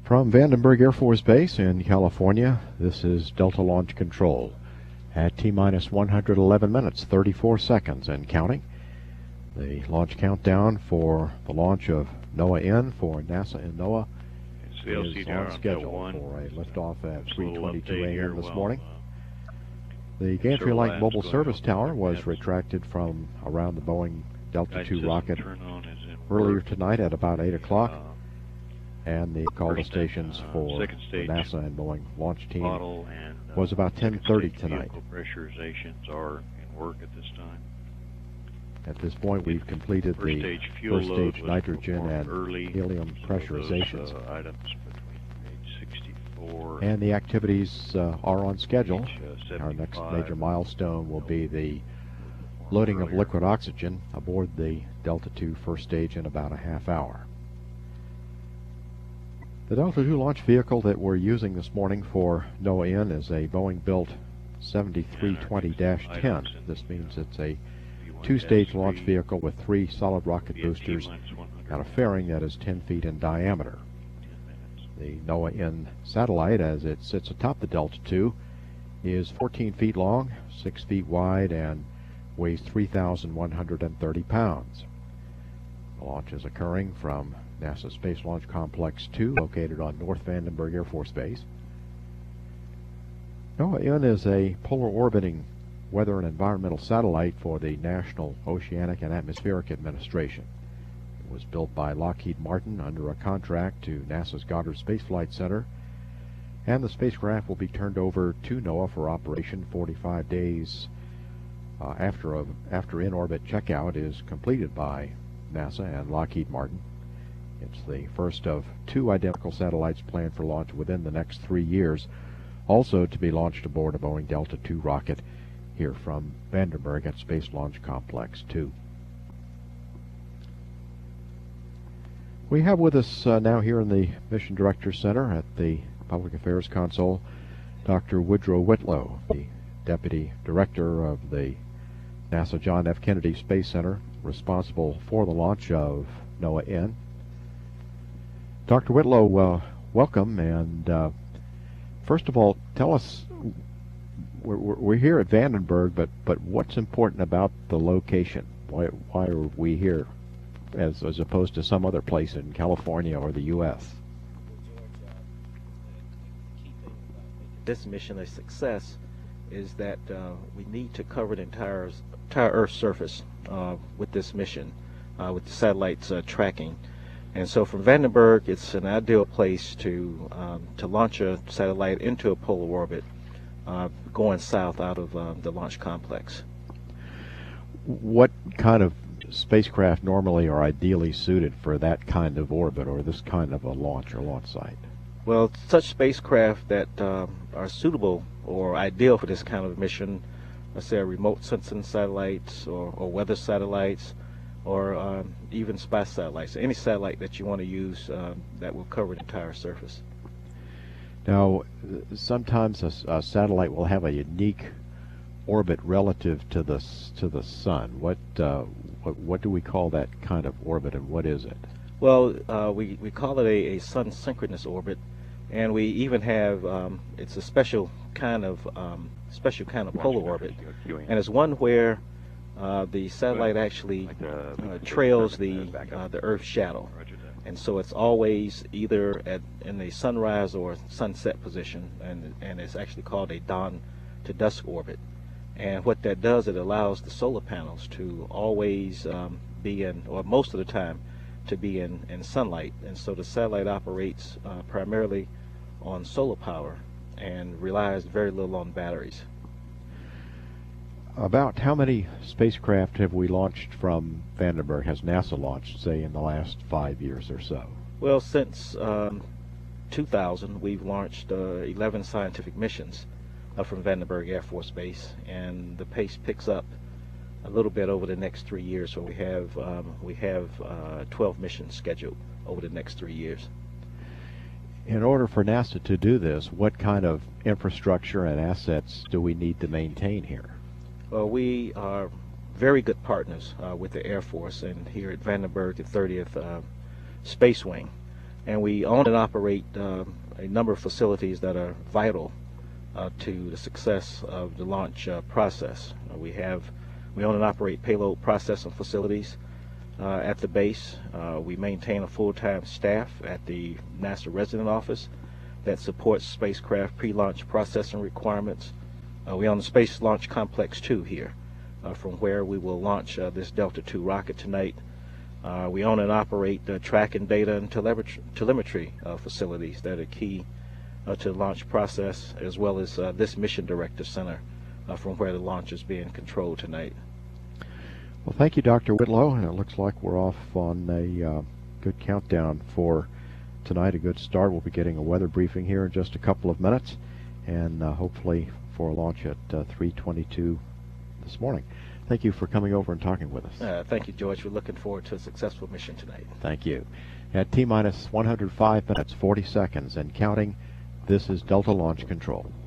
From Vandenberg Air Force Base in California, this is Delta Launch Control at T-minus 111 minutes, 34 seconds and counting. The launch countdown for the launch of NOAA-N for NASA and NOAA is on schedule for a liftoff at 3:22 a.m. this morning. The Gantry Light Mobile Service Tower was retracted from around the Boeing Delta II rocket earlier tonight at about 8 o'clock. And the call to stations for the NASA and Boeing launch team was about 10:30 tonight. Pressurizations are in work at this time. At this point, we've completed the first stage nitrogen and helium pressurizations. Items between page 64 and the activities are on schedule. Our next major milestone will be the loading of liquid oxygen aboard the Delta II first stage in about a half hour. The Delta II launch vehicle that we're using this morning for NOAA-N is a Boeing-built 7320-10. This means it's a two-stage launch vehicle with 3 solid rocket boosters and a fairing that is 10 feet in diameter. The NOAA-N satellite, as it sits atop the Delta II, is 14 feet long, 6 feet wide, and weighs 3,130 pounds. The launch is occurring from NASA Space Launch Complex 2, located on North Vandenberg Air Force Base. NOAA-N is a polar orbiting weather and environmental satellite for the National Oceanic and Atmospheric Administration. It was built by Lockheed Martin under a contract to NASA's Goddard Space Flight Center, and the spacecraft will be turned over to NOAA for operation 45 days after in-orbit checkout is completed by NASA and Lockheed Martin. It's the first of 2 identical satellites planned for launch within the next 3 years, also to be launched aboard a Boeing Delta II rocket here from Vandenberg at Space Launch Complex 2. We have with us now here in the Mission Director Center at the Public Affairs Console, Dr. Woodrow Whitlow, the Deputy Director of the NASA John F. Kennedy Space Center, responsible for the launch of NOAA-N. Dr. Whitlow, welcome, and first of all, tell us, we're here at Vandenberg, but what's important about the location? Why are we here as opposed to some other place in California or the U.S.? This mission a success is that we need to cover the entire Earth's surface with this mission, with the satellite's tracking. And so from Vandenberg, it's an ideal place to launch a satellite into a polar orbit, going south out of the launch complex. What kind of spacecraft normally are ideally suited for that kind of orbit or this kind of a launch or launch site? Well, such spacecraft that are suitable or ideal for this kind of mission, let's say remote sensing satellites or weather satellites, or even spy satellites, any satellite that you want to use that will cover the entire surface. Now, sometimes a satellite will have a unique orbit relative to the sun. What do we call that kind of orbit, and what is it? Well, we call it a sun synchronous orbit, and we even have it's a special kind of polar orbit, and it's one where the satellite actually trails the Earth's shadow, and so it's always either in a sunrise or sunset position, and it's actually called a dawn to dusk orbit. And what that does, it allows the solar panels to always be in, or most of the time, to be in sunlight, and so the satellite operates primarily on solar power and relies very little on batteries. About how many spacecraft have we launched from Vandenberg, has NASA launched, say, in the last 5 years or so? Well, since 2000, we've launched 11 scientific missions from Vandenberg Air Force Base, and the pace picks up a little bit over the next 3 years. So we have 12 missions scheduled over the next 3 years. In order for NASA to do this, what kind of infrastructure and assets do we need to maintain here? Well, we are very good partners with the Air Force, and here at Vandenberg, the 30th Space Wing. and we own and operate a number of facilities that are vital to the success of the launch process. We own and operate payload processing facilities at the base. We maintain a full-time staff at the NASA Resident Office that supports spacecraft pre-launch processing requirements. We own the Space Launch Complex 2 here, from where we will launch this Delta II rocket tonight. We own and operate tracking data and telemetry facilities that are key to the launch process, as well as this Mission Director Center from where the launch is being controlled tonight. Well, thank you, Dr. Whitlow. And it looks like we're off on a good countdown for tonight, a good start. We'll be getting a weather briefing here in just a couple of minutes, and hopefully for a launch at 3:22 this morning. Thank you for coming over and talking with us. Thank you, George. We're looking forward to a successful mission tonight. Thank you. At T-minus 105 minutes, 40 seconds, and counting, this is Delta Launch Control.